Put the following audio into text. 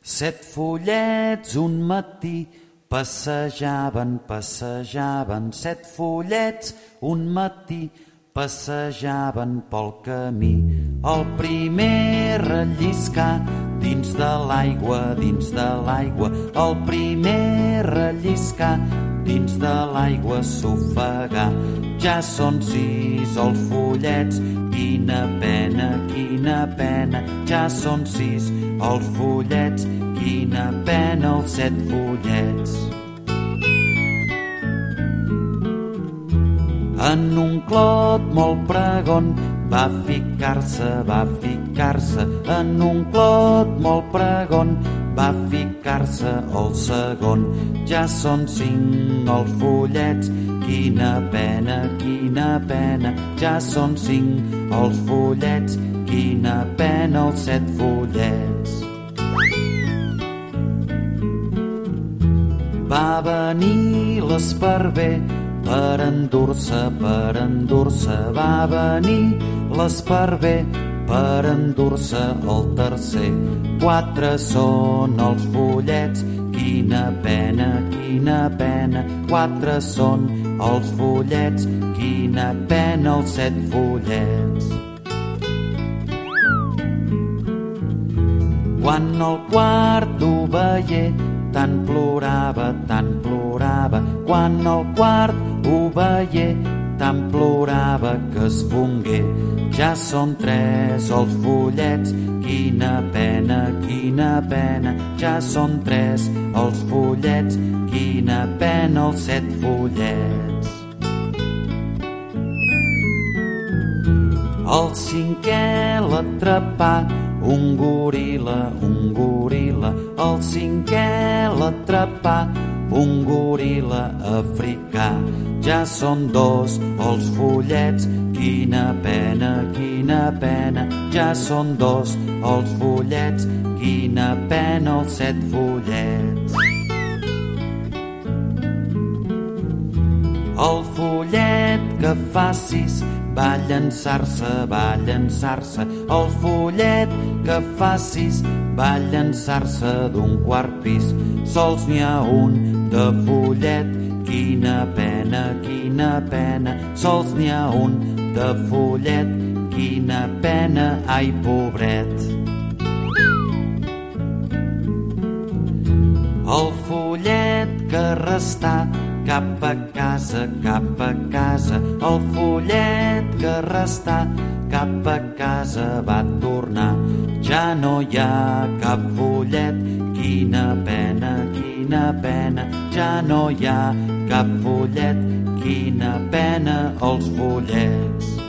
Set follets un matí passejaven. Set follets un matí passejaven pel camí. El primer relliscar dins de l'aigua. El primer relliscar dins de l'aigua s'ofegar. Ja són 6 els follets, quina pena. Ja són 6 els follets, quina pena els 7 follets. En un clot molt pregon va ficar-se. En un clot molt pregon va ficar-se el segon. Ja són 5 els follets, quina pena. Ja són 5 els follets, quina pena els 7 follets. Va venir l'esparver per endur-se. Va venir l'esparver per endur-se el tercer. 4 són els follets, quina pena. 4 són els follets, quina pena els 7 follets. Quan el quart ho veié, tant plorava. Quan el quart ho veié, tant plorava que es fongué. Ja són 3 els follets, quina pena. Ja són 3 els follets, quina pena els 7 follets. El 5è l'atrapà un goril·la. El 5è l'atrapà un goril·la africà. Ja són 2 els follets, quina pena. Ja són 2 els follets, quina pena els 7 follets. El follet que fa 6 va llançar-se. El follet que fa 6 va llançar-se d'un quart pis. Sols n'hi ha un de follet, quina pena. Sols n'hi ha un de follet, quina pena, ai pobret. El follet que restà cap a casa. El follet que restà cap a casa va tornar. Ja no hi ha cap follet, quina pena. Ja no hi ha cap follet, quina pena els follets.